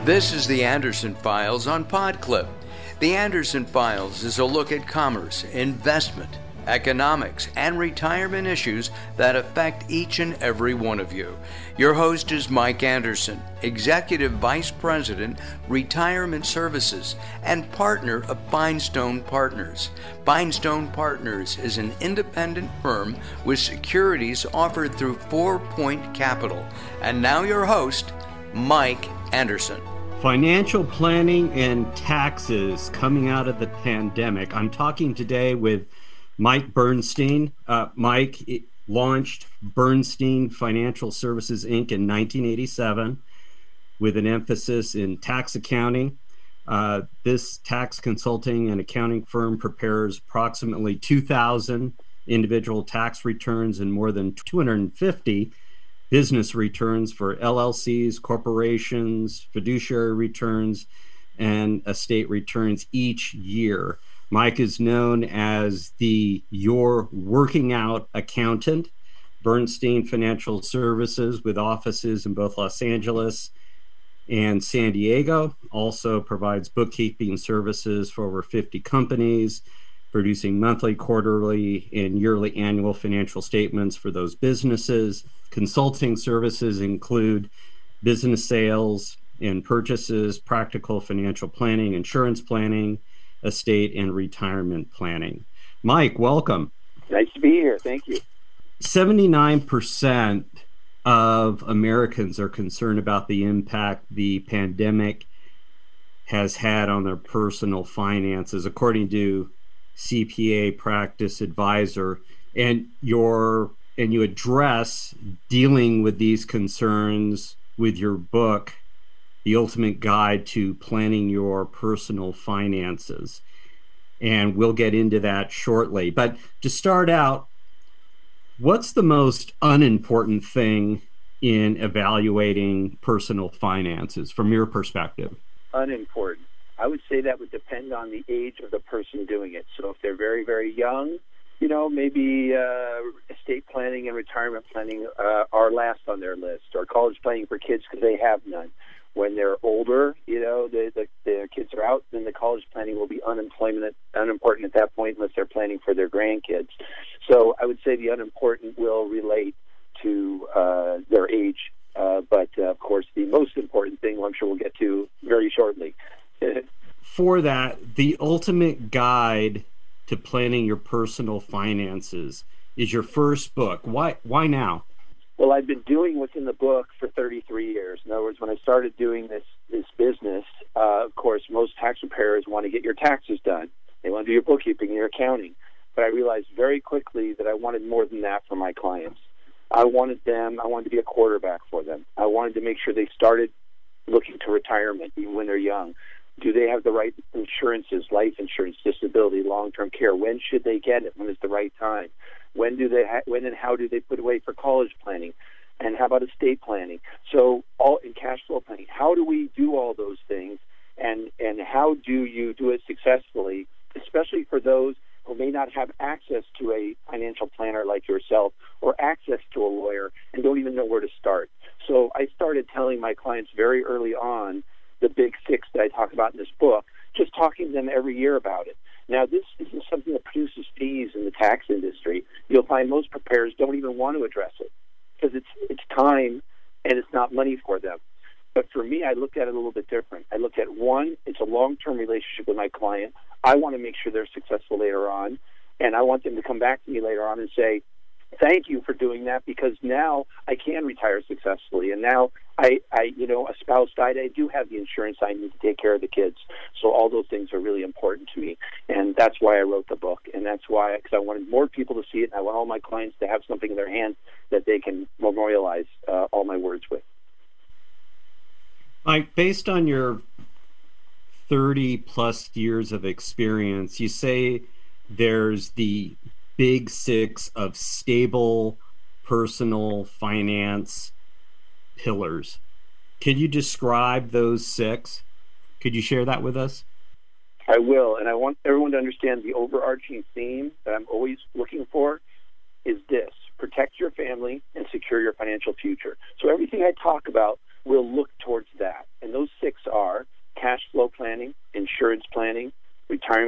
This is the Anderson Files on PodClip. The Anderson Files is a look at commerce, investment, economics, and retirement issues that affect each and every one of you. Your host is Mike Anderson, Executive Vice President, Retirement Services, and partner of Finestone Partners. Finestone Partners is an independent firm with securities offered through 4 Point Capital. And now your host, Mike Anderson. Financial planning and taxes coming out of the pandemic. I'm talking today with Mike Bernstein. Mike launched Bernstein Financial Services, Inc. in 1987 with an emphasis in tax accounting. This tax consulting and accounting firm prepares approximately 2,000 individual tax returns and more than 250 business returns for LLCs, corporations, fiduciary returns, and estate returns each year. Mike is known as your working out accountant. Bernstein Financial Services, with offices in both Los Angeles and San Diego, also provides bookkeeping services for over 50 companies, producing monthly, quarterly, and yearly annual financial statements for those businesses. Consulting services include business sales and purchases, practical financial planning, insurance planning, estate and retirement planning. Mike, welcome. Nice to be here. Thank you. 79% of Americans are concerned about the impact the pandemic has had on their personal finances, according to CPA Practice Advisor. And you address dealing with these concerns with your book, The Ultimate Guide to Planning Your Personal Finances. And we'll get into that shortly. But to start out, what's the most unimportant thing in evaluating personal finances from your perspective? Unimportant. I would say that would depend on the age of the person doing it. So if they're very, very young, maybe estate planning and retirement planning are last on their list, or college planning for kids because they have none. When they're older, their kids are out, then the college planning will be unimportant at that point unless they're planning for their grandkids. So I would say the unimportant will relate to their age. But of course, the most important thing, I'm sure we'll get to very shortly. For that, The Ultimate Guide to Planning Your Personal Finances is your first book. Why now? Well, I've been doing what's in the book for 33 years. In other words, when I started doing this business, of course, most tax preparers want to get your taxes done. They want to do your bookkeeping and your accounting. But I realized very quickly that I wanted more than that for my clients. I wanted to be a quarterback for them. I wanted to make sure they started looking to retirement even when they're young. Do they have the right insurances, life insurance, disability, long-term care? When should they get it? When is the right time? When and how do they put away for college planning? And how about estate planning? So all in cash flow planning. How do we do all those things? And how do you do it successfully, especially for those who may not have access to a financial planner like yourself or access to a lawyer and don't even know where to start? So I started telling my clients very early on the big six that I talk about in this book, just talking to them every year about it. Now, this isn't something that produces fees in the tax industry. You'll find most preparers don't even want to address it because it's time and it's not money for them. But for me, I look at it a little bit different. I look at, one, it's a long-term relationship with my client. I want to make sure they're successful later on, and I want them to come back to me later on and say, thank you for doing that, because now I can retire successfully. And now a spouse died. I do have the insurance I need to take care of the kids. So all those things are really important to me. And that's why I wrote the book. And that's why, because I wanted more people to see it. And I want all my clients to have something in their hands that they can memorialize all my words with. Mike, based on your 30 plus years of experience, you say there's the big six of stable personal finance pillars. Can you describe those six? Could you share that with us? I will, and I want everyone to understand the overarching theme that I'm always looking for is this: protect your family and secure your financial future. So everything I talk about will look towards that. And those six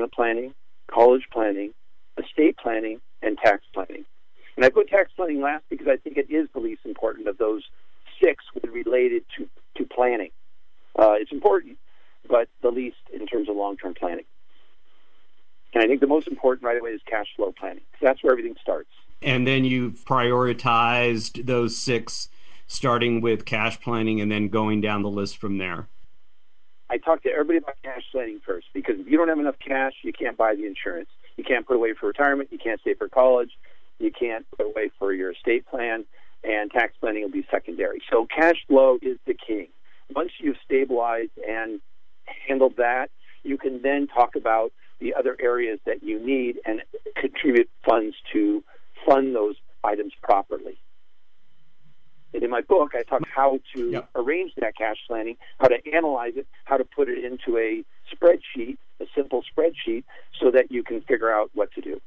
retirement planning, college planning, estate planning, and tax planning. And I put tax planning last because I think it is the least important of those 6 related to planning. It's important, but the least in terms of long-term planning. And I think the most important right away is cash flow planning. So that's where everything starts. And then you've prioritized those 6, starting with cash planning and then going down the list from there. I talk to everybody about cash planning first, because if you don't have enough cash, you can't buy the insurance. You can't put away for retirement. You can't save for college. You can't put away for your estate plan, and tax planning will be secondary. So cash flow is the king. Once you've stabilized and handled that, you can then talk about the other areas that you need and contribute funds to fund those items properly. And in my book, I talk how to arrange that cash planning, how to analyze it, how to put it into a spreadsheet, a simple spreadsheet, so that you can figure out what to do.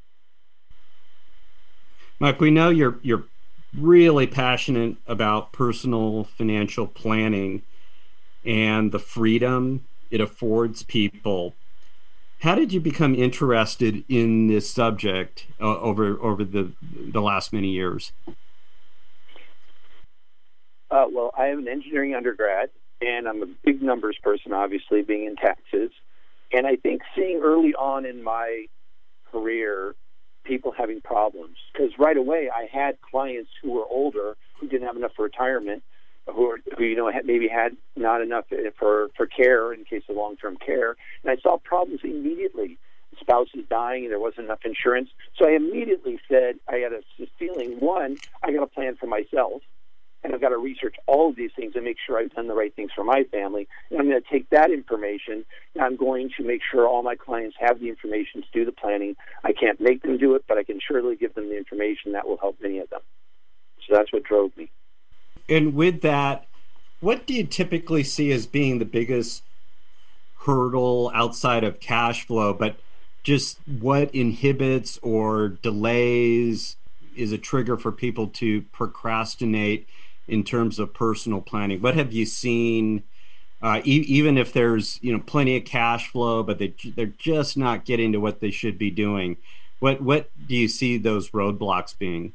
Mike, we know you're really passionate about personal financial planning and the freedom it affords people. How did you become interested in this subject over the last many years? Well, I am an engineering undergrad, and I'm a big numbers person, obviously, being in taxes. And I think seeing early on in my career people having problems, because right away I had clients who were older, who didn't have enough for retirement, who maybe had not enough for care in case of long-term care. And I saw problems immediately. Spouses dying and there wasn't enough insurance. So I immediately said, I had a feeling, one, I got to plan for myself. And I've got to research all of these things and make sure I've done the right things for my family. And I'm going to take that information and I'm going to make sure all my clients have the information to do the planning. I can't make them do it, but I can surely give them the information that will help many of them. So that's what drove me. And with that, what do you typically see as being the biggest hurdle outside of cash flow, but just what inhibits or delays is a trigger for people to procrastinate in terms of personal planning? What have you seen, even if there's plenty of cash flow, but they're just not getting to what they should be doing? What do you see those roadblocks being?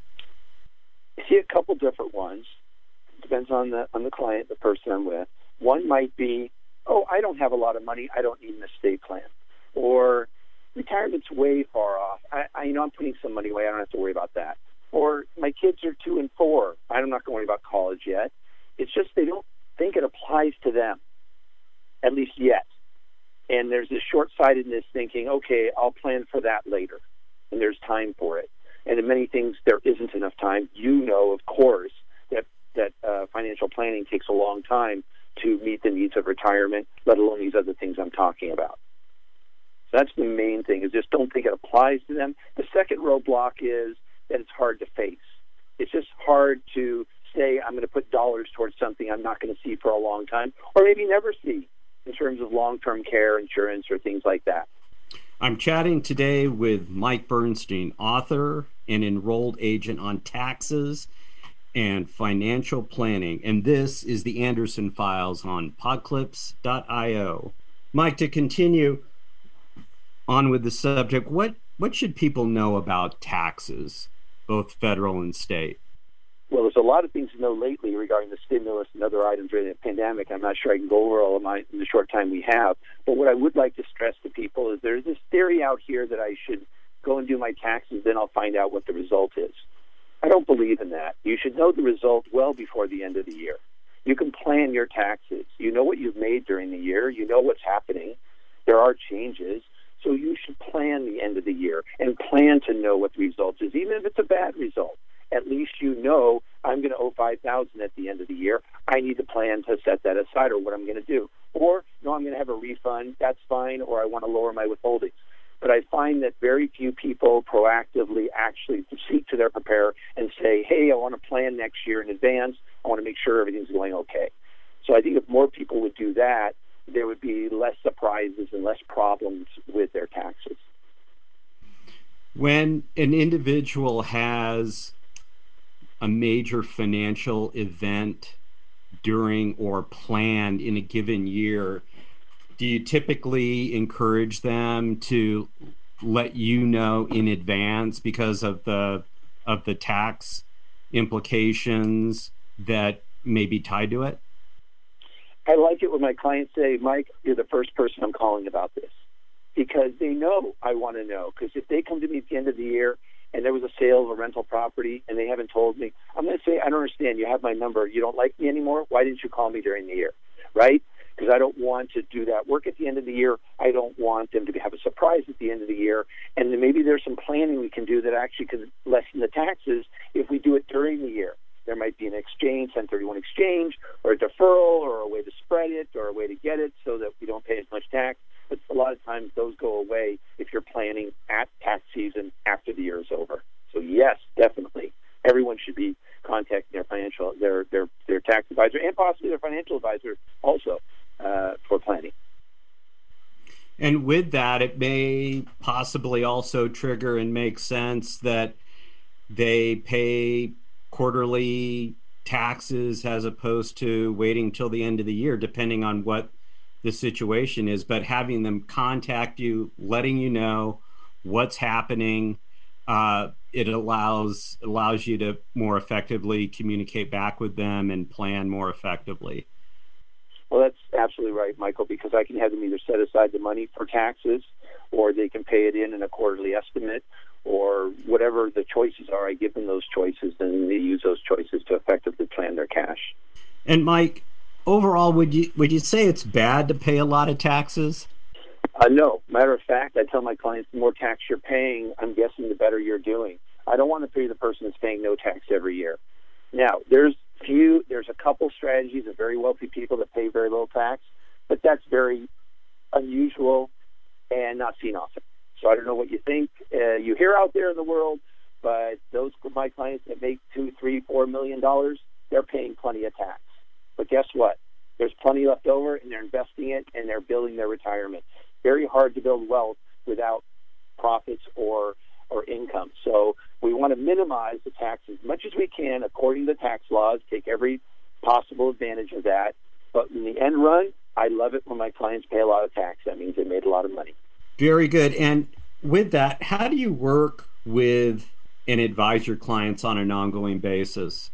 I see a couple different ones. It depends on the client, the person I'm with. One might be, I don't have a lot of money, I don't need an estate plan. Or retirement's way far off. I'm putting some money away, I don't have to worry about that. Or my kids are 2 and 4. I'm not going to worry about college yet. It's just they don't think it applies to them, at least yet. And there's this short-sightedness thinking, okay, I'll plan for that later. And there's time for it. And in many things, there isn't enough time. Of course, that financial planning takes a long time to meet the needs of retirement, let alone these other things I'm talking about. So that's the main thing, is just don't think it applies to them. The second roadblock is that it's hard to face. It's just hard to say, I'm going to put dollars towards something I'm not going to see for a long time, or maybe never see, in terms of long-term care insurance or things like that. I'm chatting today with Mike Bernstein, author and enrolled agent on taxes and financial planning. And this is the Anderson Files on Podclips.io. Mike, to continue on with the subject, what should people know about taxes, both federal and state? Well, there's a lot of things to know lately regarding the stimulus and other items during the pandemic. I'm not sure I can go over all of mine in the short time we have. But what I would like to stress to people is there's this theory out here that I should go and do my taxes, then I'll find out what the result is. I don't believe in that. You should know the result well before the end of the year. You can plan your taxes. You know what you've made during the year. You know what's happening. There are changes. So you should plan the end of the year and plan to know what the result is, even if it's a bad result. At least you know, I'm going to owe $5,000 at the end of the year. I need to plan to set that aside, or what I'm going to do. Or, no, I'm going to have a refund. That's fine. Or I want to lower my withholdings. But I find that very few people proactively actually seek to their preparer and say, hey, I want to plan next year in advance. I want to make sure everything's going okay. So I think if more people would do that, there would be less surprises and less problems with their taxes. When an individual has a major financial event during or planned in a given year, do you typically encourage them to let you know in advance because of the tax implications that may be tied to it? I like it when my clients say, Mike, you're the first person I'm calling about this, because they know I want to know. Because if they come to me at the end of the year and there was a sale of a rental property and they haven't told me, I'm going to say, I don't understand. You have my number. You don't like me anymore. Why didn't you call me during the year? Right? Because I don't want to do that work at the end of the year. I don't want them to have a surprise at the end of the year. And then maybe there's some planning we can do that actually could lessen the taxes if we do it during the year. There might be an exchange, 1031 exchange, or a deferral, or a way to spread it, or a way to get it so that we don't pay as much tax. But a lot of times those go away if you're planning at tax season after the year is over. So yes, definitely, everyone should be contacting their tax advisor and possibly their financial advisor also for planning. And with that, it may possibly also trigger and make sense that they pay quarterly taxes as opposed to waiting till the end of the year, depending on what the situation is. But having them contact you, letting you know what's happening, it allows you to more effectively communicate back with them and plan more effectively. Well, that's absolutely right, Michael, because I can have them either set aside the money for taxes, or they can pay it in a quarterly estimate, or whatever the choices are. I give them those choices, and they use those choices to effectively plan their cash. And Mike, overall, would you say it's bad to pay a lot of taxes? No. Matter of fact, I tell my clients, the more tax you're paying, I'm guessing the better you're doing. I don't want to pay the person that's paying no tax every year. Now, there's a couple strategies of very wealthy people that pay very little tax, but that's very unusual and not seen often. So I don't know what you think you hear out there in the world, but those my clients that make $2, $3, $4 million, they're paying plenty of tax. But guess what? There's plenty left over, and they're investing it, and they're building their retirement. Very hard to build wealth without profits or income. So we want to minimize the tax as much as we can according to the tax laws, take every possible advantage of that. But in the end run, I love it when my clients pay a lot of tax. That means they made a lot of money. Very good. And with that, how do you work with and advise your clients on an ongoing basis?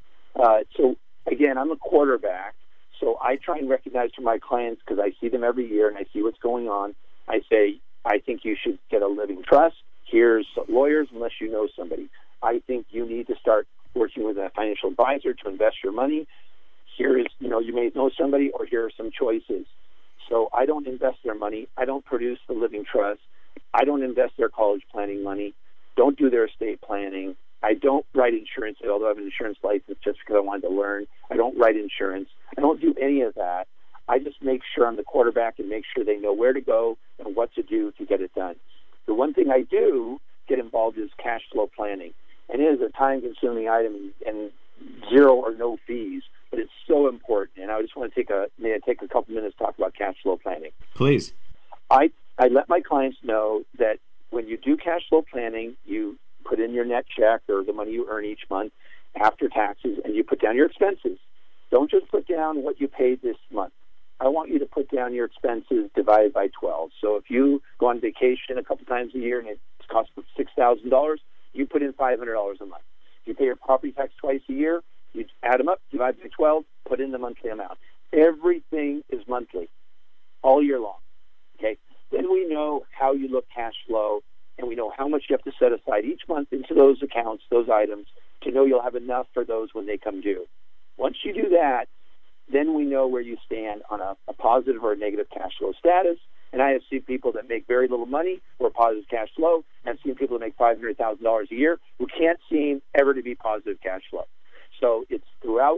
So again, I'm a quarterback. So I try and recognize for my clients, because I see them every year and I see what's going on. I say, I think you should get a living trust. Here's lawyers, unless you know somebody. I think you need to start working with a financial advisor to invest your money. Here is, you may know somebody, or here are some choices. So I don't invest their money. I don't produce the living trust. I don't invest their college planning money. Don't do their estate planning. I don't write insurance, although I have an insurance license just because I wanted to learn. I don't write insurance. I don't do any of that. I just make sure I'm the quarterback and make sure they know where to go and what to do to get it done. The one thing I do get involved is cash flow planning. And it is a time-consuming item and zero or no fees, but it's so important. And I just want to take a couple minutes to talk about cash flow planning. Please. I let my clients know that when you do cash flow planning, you put in your net check or the money you earn each month after taxes, and you put down your expenses. Don't just put down what you paid this month. I want you to put down your expenses divided by 12. So if you go on vacation a couple times a year and it costs $6,000, you put in $500 a month. If you pay your property tax twice a year, you add them up, divide by 12, put in the monthly amount. Everything is monthly, all year long. Okay? Then we know how you look cash flow, and we know how much you have to set aside each month into those accounts, those items, to know you'll have enough for those when they come due. Once you do that, then we know where you stand on a positive or a negative cash flow status. And I have seen people that make very little money who are positive cash flow, and I've seen people that make $500,000 a year who can't seem ever to be positive cash flow. So it's throughout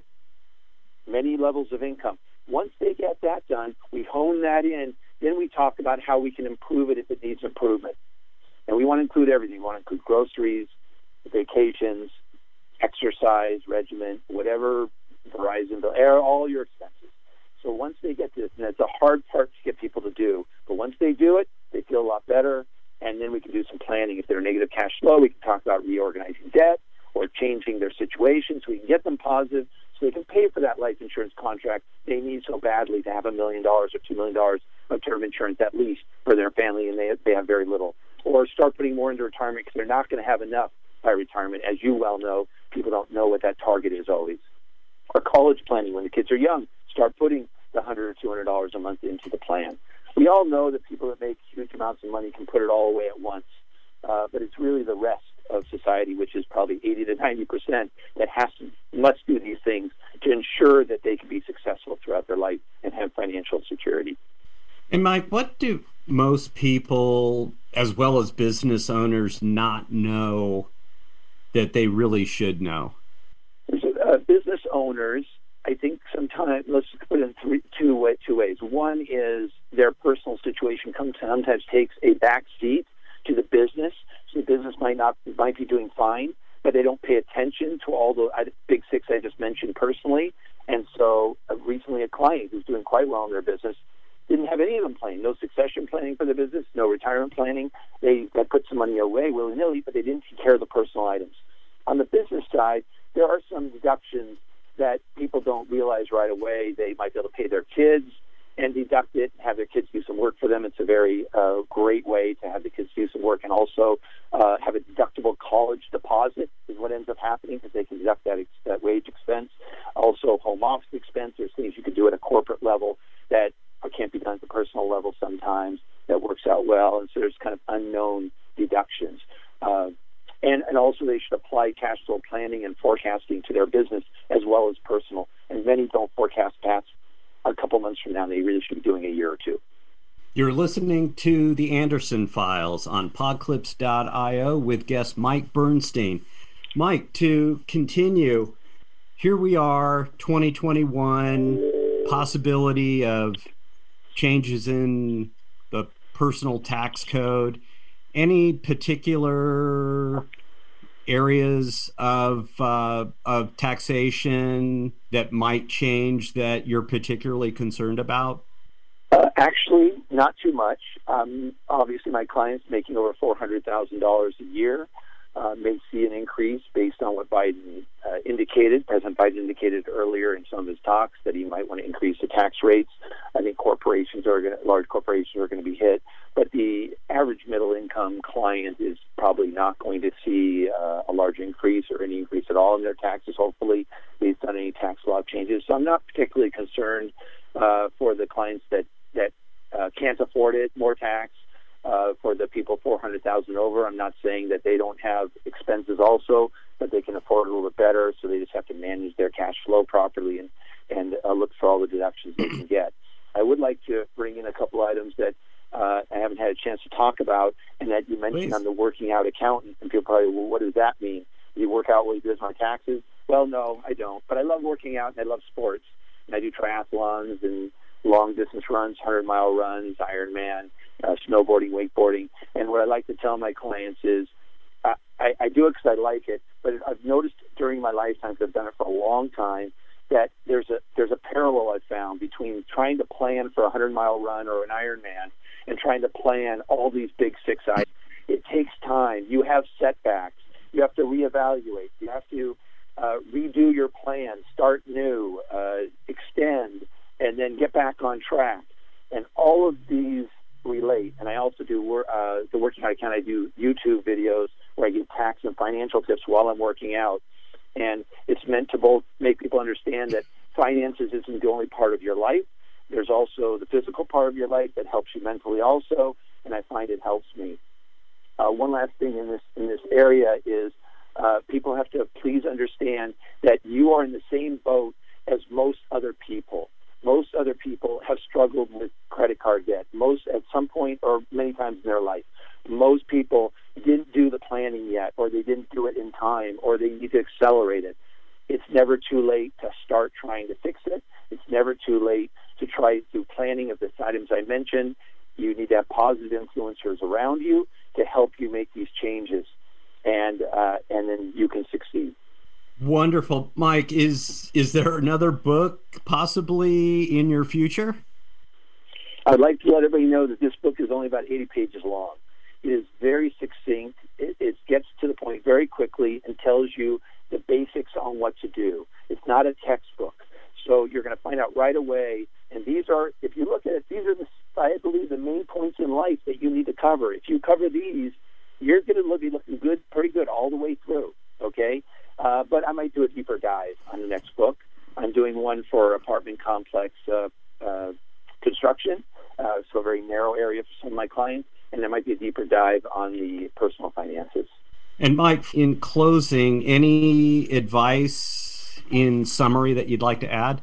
many levels of income. Once they get that done, we hone that in, then we talk about how we can improve it if it needs improvement. And we want to include everything. We want to include groceries, vacations, exercise, regimen, whatever, Verizon bill, all your expenses. So once they get this, and it's a hard part to get people to do, but once they do it, they feel a lot better, and then we can do some planning. If they're negative cash flow, we can talk about reorganizing debt or changing their situation so we can get them positive so they can pay for that life insurance contract they need so badly to have $1 million or $2 million term insurance at least for their family, and they have very little. Or start putting more into retirement because they're not going to have enough by retirement. As you well know, people don't know what that target is always. Or college planning when the kids are young, start putting the $100 or $200 a month into the plan. We all know that people that make huge amounts of money can put it all away at once, but it's really the rest of society, which is probably 80 to 90%, that must do these things to ensure that they can be successful throughout their life and have financial security. And Mike, what do most people, as well as business owners, not know that they really should know? Business owners, I think sometimes, let's put it in two ways. One is their personal situation sometimes takes a back seat to the business. So the business might be doing fine, but they don't pay attention to all the big six I just mentioned personally. And so recently a client who's doing quite well in their business didn't have any of them planning. No succession planning for the business, no retirement planning. They put some money away willy-nilly, but they didn't take care of the personal items. On the business side, there are some deductions that people don't realize right away. They might be able to pay their kids and deduct it, have their kids do some work for them. It's a very great way to have the kids do some work, and also have a deductible college deposit is what ends up happening because they can deduct that wage expense. Also, home office expense. There's things you can do at a corporate level that can't be done at the personal level sometimes that works out well, and so there's kind of unknown deductions. And also they should apply cash flow planning and forecasting to their business as well as personal. And many don't forecast past a couple months from now. They really should be doing a year or two. You're listening to The Anderson Files on Podclips.io with guest Mike Bernstein. Mike, to continue, here we are, 2021, possibility of changes in the personal tax code. Any particular areas of taxation that might change that you're particularly concerned about? Actually, not too much. Obviously, my clients making over $400,000 a year may see an increase based on what Biden indicated. President Biden indicated earlier in some of his talks that he might want to increase the tax rates. I think large corporations are going to be hit, but the average middle-income client is probably not going to see a large increase or any increase at all in their taxes, hopefully, based on any tax law changes. So I'm not particularly concerned for the clients that can't afford it, more tax. For the people 400,000 over, I'm not saying that they don't have expenses also, but they can afford it a little bit better, so they just have to manage their cash flow properly and look for all the deductions they can get. I would like to bring in a couple items that I haven't had a chance to talk about, and that you mentioned. Please. I'm the working out accountant, and people probably, well, what does that mean? Do you work out while you do my taxes? Well, no, I don't, but I love working out, and I love sports, and I do triathlons and long-distance runs, 100-mile runs, Ironman, snowboarding, wakeboarding. And what I like to tell my clients is I do it because I like it, but I've noticed during my lifetime, because I've done it for a long time, that there's a parallel I've found between trying to plan for a 100-mile run or an Ironman and trying to plan all these big six items. It takes time. You have setbacks. You have to reevaluate. You have to redo your plan, start new, extend, and then get back on track. And all of these relate. And I also do the working out account. I do YouTube videos where I give tax and financial tips while I'm working out. And it's meant to both make people understand that finances isn't the only part of your life. There's also the physical part of your life that helps you mentally also, and I find it helps me. One last thing in this area is people have to please understand that you are in the same boat as most other people. Most other people have struggled with credit card debt, most at some point or many times in their life. Most people didn't do the planning yet, or they didn't do it in time, or they need to accelerate it. It's never too late to start trying to fix it. It's never too late to try to do planning of the items I mentioned. You need to have positive influencers around you to help you make these changes, and then you can succeed. Wonderful. Mike, is there another book possibly in your future? I'd like to let everybody know that this book is only about 80 pages long. It is very succinct. It gets to the point very quickly and tells you the basics on what to do. It's not a textbook. So you're going to find out right away. And these are, if you look at it, these are I believe, the main points in life that you need to cover. If you cover these, you're going to be looking good, pretty good all the way through, okay? But I might do a deeper dive on the next book. I'm doing one for apartment complex construction, so a very narrow area for some of my clients, and there might be a deeper dive on the personal finances. And Mike, in closing, any advice in summary that you'd like to add?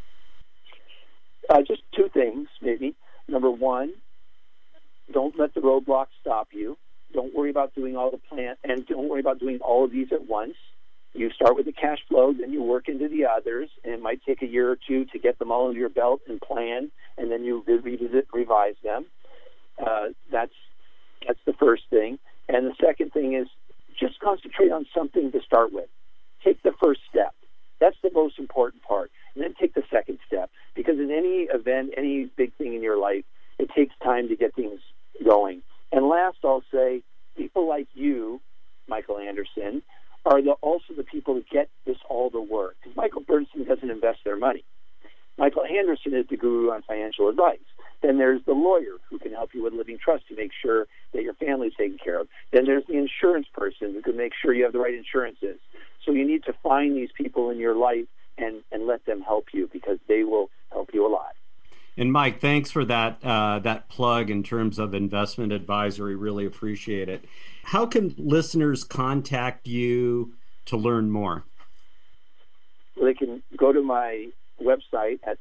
Just two things, maybe. Number one, don't let the roadblocks stop you. Don't worry about doing all the plan, and don't worry about doing all of these at once. You start with the cash flow, then you work into the others, and it might take a year or two to get them all under your belt and plan, and then you revisit, revise them. That's the first thing. And the second thing is just concentrate on something to start with. Take the first step. That's the most important part. And then take the second step. Because in any event, any big thing in your life, it takes time to get things going. And last, I'll say, people like you, Michael Anderson, are also the people that get this all to work. Because Michael Bernstein doesn't invest their money. Michael Anderson is the guru on financial advice. Then there's the lawyer who can help you with living trust to make sure that your family's taken care of. Then there's the insurance person who can make sure you have the right insurances. So you need to find these people in your life and let them help you, because they will help you a lot. And Mike, thanks for that plug in terms of investment advisory. Really appreciate it. How can listeners contact you to learn more? Well, they can go to my website at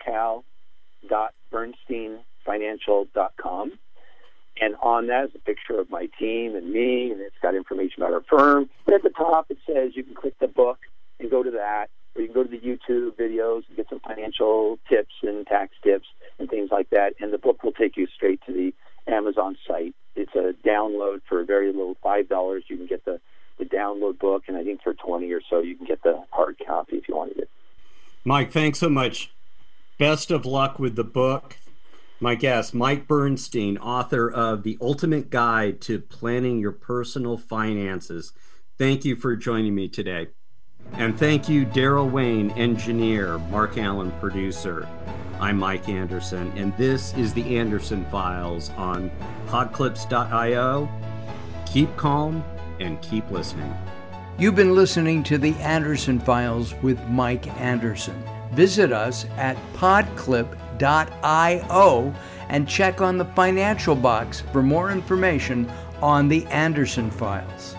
socal.bernsteinfinancial.com. And on that is a picture of my team and me, and it's got information about our firm. But at the top, it says you can click the book and go to that, or you can go to the YouTube videos and get some financial tips and tax tips and things like that. And the book will take you straight to the Amazon site. It's a download for very little, $5. You can get the download book, and I think for $20 or so, you can get the hard copy if you wanted it. Mike, thanks so much. Best of luck with the book. My guest, Mike Bernstein, author of The Ultimate Guide to Planning Your Personal Finances. Thank you for joining me today. And thank you, Daryl Wayne, engineer, Mark Allen, producer. I'm Mike Anderson, and this is the Anderson Files on Podclips.io. Keep calm and keep listening. You've been listening to the Anderson Files with Mike Anderson. Visit us at podclip.io and check on the financial box for more information on the Anderson Files.